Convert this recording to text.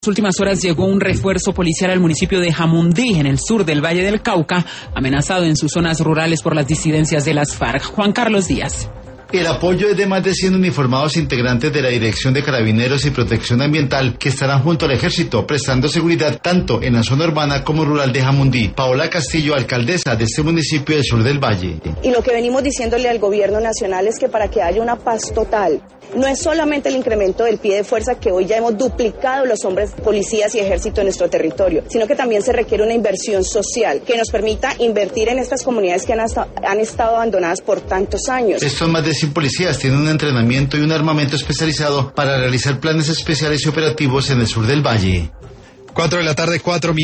últimas horas llegó un refuerzo policial al municipio de Jamundí, en el sur del Valle del Cauca, amenazado en sus zonas rurales por las disidencias de las FARC. Juan Carlos Díaz. El apoyo es de más de 100 uniformados integrantes de la Dirección de Carabineros y Protección Ambiental que estarán junto al Ejército prestando seguridad tanto en la zona urbana como rural de Jamundí. Paola Castillo, alcaldesa de este municipio del sur del Valle. Y lo que venimos diciéndole al gobierno nacional es que para que haya una paz total, no es solamente el incremento del pie de fuerza, que hoy ya hemos duplicado los hombres policías y ejército en nuestro territorio, sino que también se requiere una inversión social que nos permita invertir en estas comunidades que han estado abandonadas por tantos años. Estos más de 100 policías tienen un entrenamiento y un armamento especializado para realizar planes especiales y operativos en el sur del Valle. 4 de la tarde, 4 minutos.